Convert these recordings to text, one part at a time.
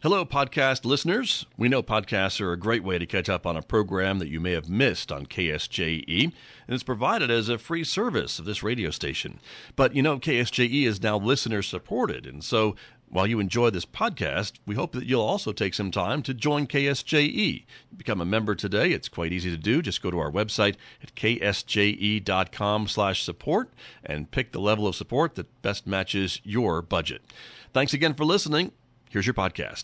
Hello, podcast listeners. We know podcasts are a great way to catch up on a program that you may have missed on KSJE, and it's provided as a free service of this radio station. But you know, KSJE is now listener supported, and so while you enjoy this podcast, we hope that you'll also take some time to join KSJE. Become a member today. It's quite easy to do. Just go to our website at ksje.com/support and pick the level of support that best matches your budget. Thanks again for listening. Here's your podcast.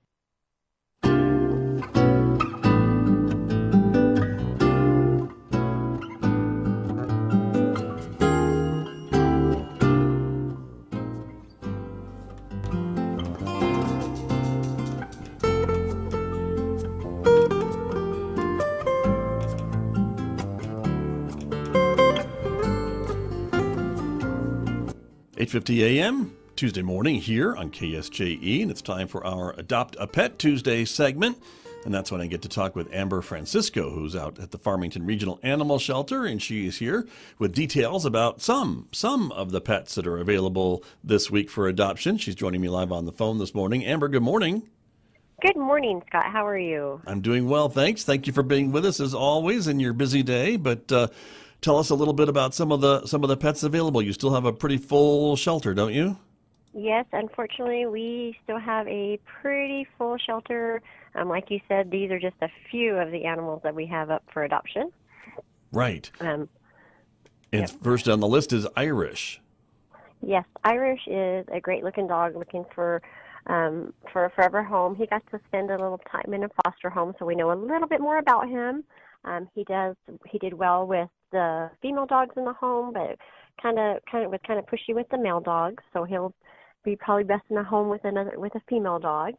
.50 a.m. Tuesday morning here on KSJE, and it's time for our Adopt a Pet Tuesday segment. And that's when I get to talk with Amber Francisco, who's out at the Farmington Regional Animal Shelter, and she is here with details about some of the pets that are available this week for adoption. She's joining me live on the phone this morning. Amber, good morning. Good morning, Scott. How are you? I'm doing well, thanks. Thank you for being with us as always in your busy day. But tell us a little bit about some of the pets available. You still have a pretty full shelter, don't you? Yes, unfortunately, we still have a pretty full shelter. Like you said, these are just a few of the animals that we have up for adoption. Right. And yep. First on the list is Irish. Yes, Irish is a great-looking dog looking for a forever home. He got to spend a little time in a foster home, so we know a little bit more about him. He did well with the female dogs in the home, but kind of pushy with the male dogs. So he'll be probably best in a home with a female dog.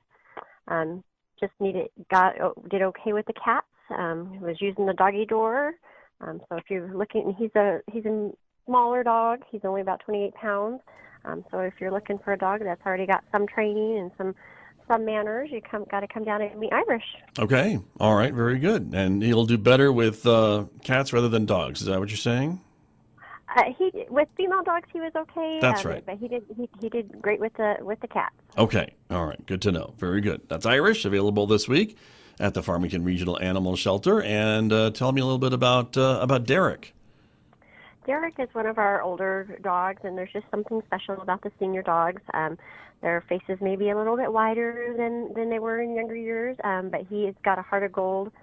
Did okay with the cats. Was using the doggy door. So if you're looking, he's a smaller dog. He's only about 28 pounds. So if you're looking for a dog that's already got some training and some manners, got to come down and meet Irish. Okay. All right. Very good. And he'll do better with cats rather than dogs. Is that what you're saying? With female dogs, he was okay. That's right. But he did great with the cats. Okay. All right. Good to know. Very good. That's Irish, available this week at the Farmington Regional Animal Shelter. And tell me a little bit about Derek. Derek is one of our older dogs, and there's just something special about the senior dogs. Their faces may be a little bit wider than they were in younger years, but he has got a heart of gold.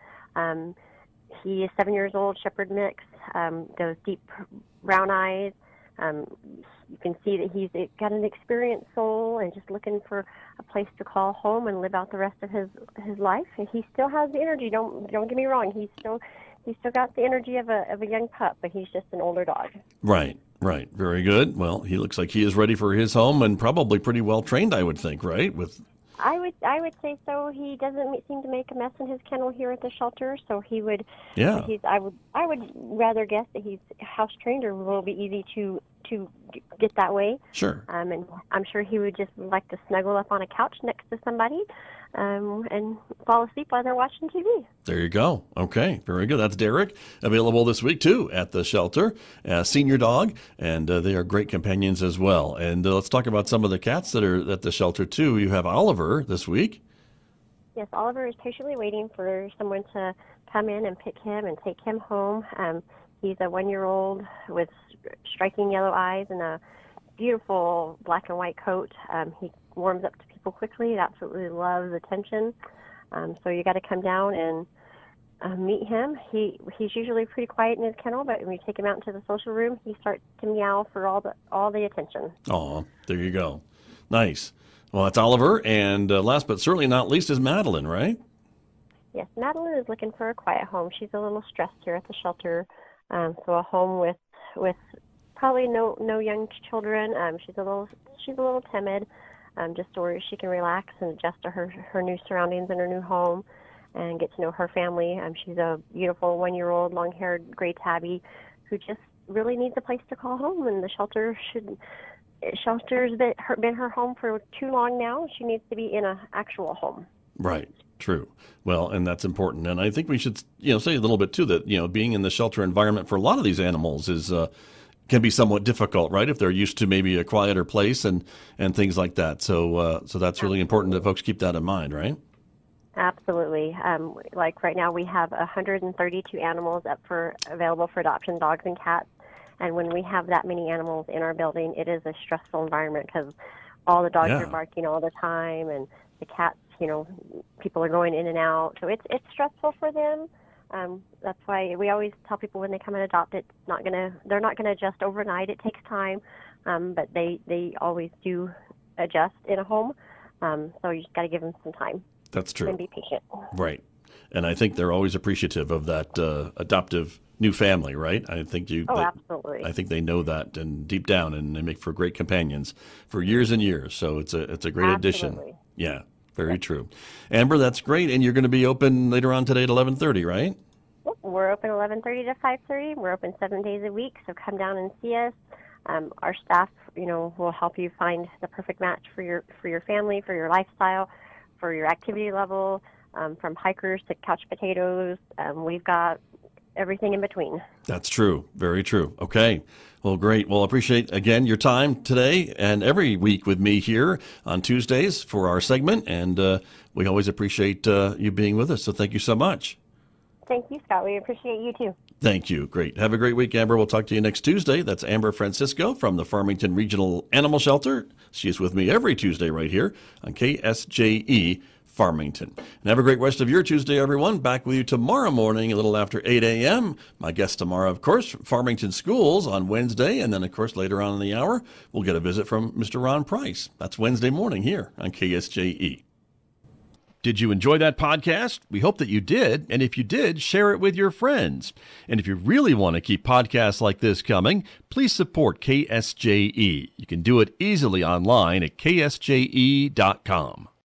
He is 7 years old, Shepherd mix, those deep brown eyes. You can see that he's got an experienced soul and just looking for a place to call home and live out the rest of his life. And he still has the energy. Don't get me wrong. He's still got the energy of a young pup, but he's just an older dog. Right. Very good. Well, he looks like he is ready for his home and probably pretty well trained, I would think, right? I would say so. He doesn't seem to make a mess in his kennel here at the shelter, so he would. Yeah. I would rather guess that he's house trained, or will be easy to get that way. Sure. And I'm sure he would just like to snuggle up on a couch next to somebody, and fall asleep while they're watching TV. There you go. Okay, very good. That's Derek, available this week too at the shelter, senior dog, and they are great companions as well. And let's talk about some of the cats that are at the shelter too. You have Oliver this week. Yes, Oliver is patiently waiting for someone to come in and pick him and take him home. He's a 1-year-old with striking yellow eyes and a beautiful black and white coat. He warms up to people quickly. He absolutely loves attention. So you got to come down and meet him. He's usually pretty quiet in his kennel, but when you take him out into the social room, he starts to meow for all the attention. Oh, there you go. Nice. Well, that's Oliver, and last but certainly not least is Madeline, right? Yes, Madeline is looking for a quiet home. She's a little stressed here at the shelter, so a home with probably no young children. She's a little timid, just so where she can relax and adjust to her new surroundings and her new home, and get to know her family. She's a beautiful 1-year-old, long-haired gray tabby who just really needs a place to call home, and the shelter's been her home for too long now. She needs to be in an actual home. Right. True. Well, and that's important. And I think we should, say a little bit too that, being in the shelter environment for a lot of these animals is can be somewhat difficult, right? If they're used to maybe a quieter place and things like that. So that's really important that folks keep that in mind, right? Absolutely. Like right now, we have 132 animals available for adoption, dogs and cats. And when we have that many animals in our building, it is a stressful environment because all the dogs are barking all the time, and the cats, people are going in and out. So it's stressful for them. That's why we always tell people when they come and adopt, they're not gonna adjust overnight. It takes time, but they always do adjust in a home. So you just got to give them some time. That's true. And be patient. Right. And I think they're always appreciative of that adoptive new family, right? I think absolutely. I think they know that and deep down, and they make for great companions for years and years. So it's a great addition. Yeah, very true. Amber, that's great. And you're going to be open later on today at 11:30, right? Yep, we're open 11:30 to 5:30. We're open 7 days a week, so come down and see us. Our staff, will help you find the perfect match for your family, for your lifestyle, for your activity level, from hikers to couch potatoes. We've got everything in between. That's true. Very true. Okay. Well, great. Well, appreciate, again, your time today and every week with me here on Tuesdays for our segment. And we always appreciate you being with us. So thank you so much. Thank you, Scott. We appreciate you, too. Thank you. Great. Have a great week, Amber. We'll talk to you next Tuesday. That's Amber Francisco from the Farmington Regional Animal Shelter. She is with me every Tuesday right here on KSJE Farmington. And have a great rest of your Tuesday, everyone. Back with you tomorrow morning, a little after 8 a.m. My guest tomorrow, of course, Farmington Schools on Wednesday. And then, of course, later on in the hour, we'll get a visit from Mr. Ron Price. That's Wednesday morning here on KSJE. Did you enjoy that podcast? We hope that you did. And if you did, share it with your friends. And if you really want to keep podcasts like this coming, please support KSJE. You can do it easily online at ksje.com.